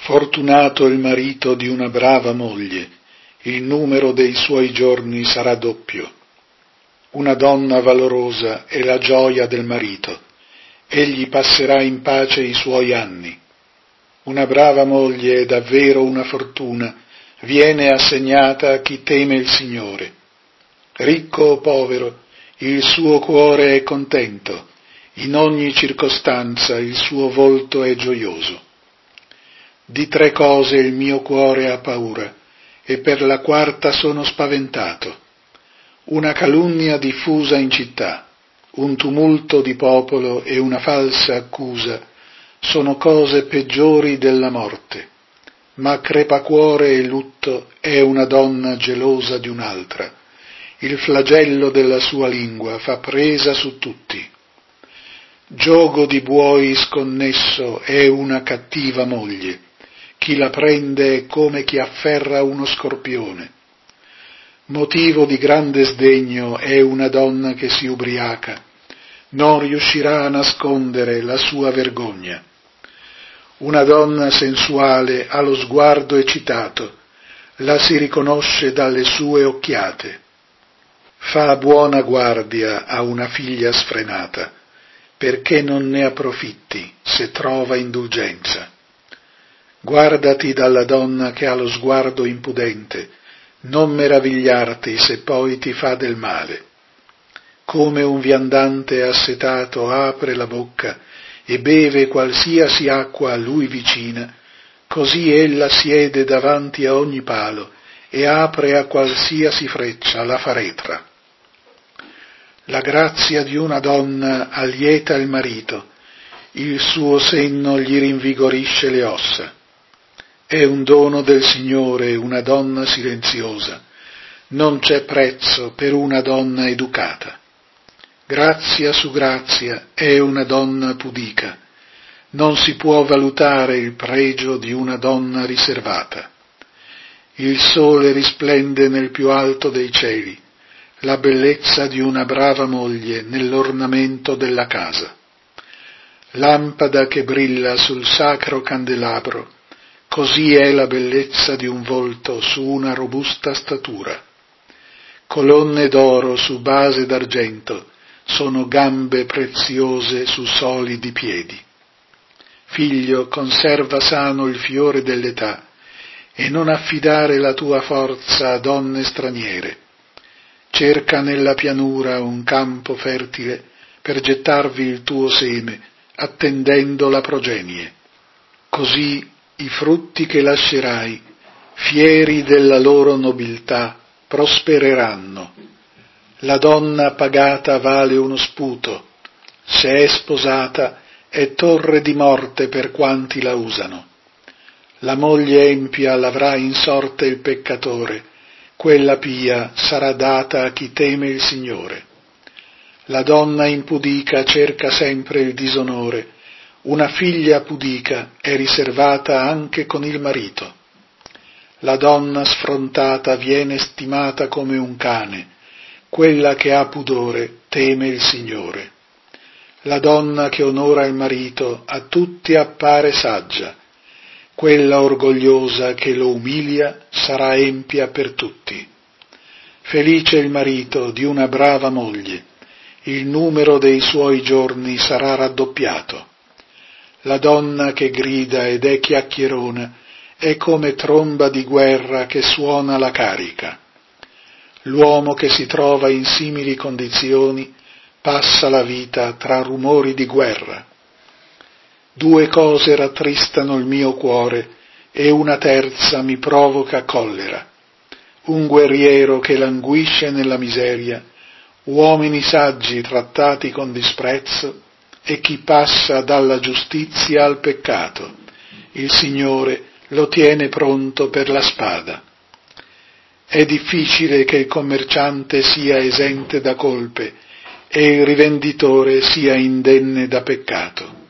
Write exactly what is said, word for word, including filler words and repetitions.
Fortunato il marito di una brava moglie, il numero dei suoi giorni sarà doppio. Una donna valorosa è la gioia del marito, egli passerà in pace i suoi anni. Una brava moglie è davvero una fortuna, viene assegnata a chi teme il Signore. Ricco o povero, il suo cuore è contento, in ogni circostanza il suo volto è gioioso. Di tre cose il mio cuore ha paura, e per la quarta sono spaventato. Una calunnia diffusa in città, un tumulto di popolo e una falsa accusa sono cose peggiori della morte. Ma crepacuore e lutto è una donna gelosa di un'altra. Il flagello della sua lingua fa presa su tutti. Giogo di buoi sconnesso è una cattiva moglie. Chi la prende è come chi afferra uno scorpione. Motivo di grande sdegno è una donna che si ubriaca. Non riuscirà a nascondere la sua vergogna. Una donna sensuale ha lo sguardo eccitato, la si riconosce dalle sue occhiate. Fa buona guardia a una figlia sfrenata, perché non ne approfitti se trova indulgenza. Guardati dalla donna che ha lo sguardo impudente, non meravigliarti se poi ti fa del male. Come un viandante assetato apre la bocca e beve qualsiasi acqua a lui vicina, così ella siede davanti a ogni palo e apre a qualsiasi freccia la faretra. La grazia di una donna allieta il marito, il suo senno gli rinvigorisce le ossa. È un dono del Signore una donna silenziosa, non c'è prezzo per una donna educata. Grazia su grazia è una donna pudica, non si può valutare il pregio di una donna riservata. Il sole risplende nel più alto dei cieli, la bellezza di una brava moglie nell'ornamento della casa. Lampada che brilla sul sacro candelabro, così è la bellezza di un volto su una robusta statura. Colonne d'oro su base d'argento sono gambe preziose su solidi piedi. Figlio, conserva sano il fiore dell'età e non affidare la tua forza a donne straniere. Cerca nella pianura un campo fertile per gettarvi il tuo seme, attendendo la progenie. Così i frutti che lascerai, fieri della loro nobiltà, prospereranno. La donna pagata vale uno sputo, se è sposata è torre di morte per quanti la usano. La moglie empia l'avrà in sorte il peccatore, quella pia sarà data a chi teme il Signore. La donna impudica cerca sempre il disonore, una figlia pudica è riservata anche con il marito. La donna sfrontata viene stimata come un cane, quella che ha pudore teme il Signore. La donna che onora il marito a tutti appare saggia, quella orgogliosa che lo umilia sarà empia per tutti. Felice il marito di una brava moglie, il numero dei suoi giorni sarà raddoppiato. La donna che grida ed è chiacchierona è come tromba di guerra che suona la carica. L'uomo che si trova in simili condizioni passa la vita tra rumori di guerra. Due cose rattristano il mio cuore e una terza mi provoca collera. Un guerriero che languisce nella miseria, uomini saggi trattati con disprezzo e chi passa dalla giustizia al peccato. Il Signore lo tiene pronto per la spada. È difficile che il commerciante sia esente da colpe e il rivenditore sia indenne da peccato.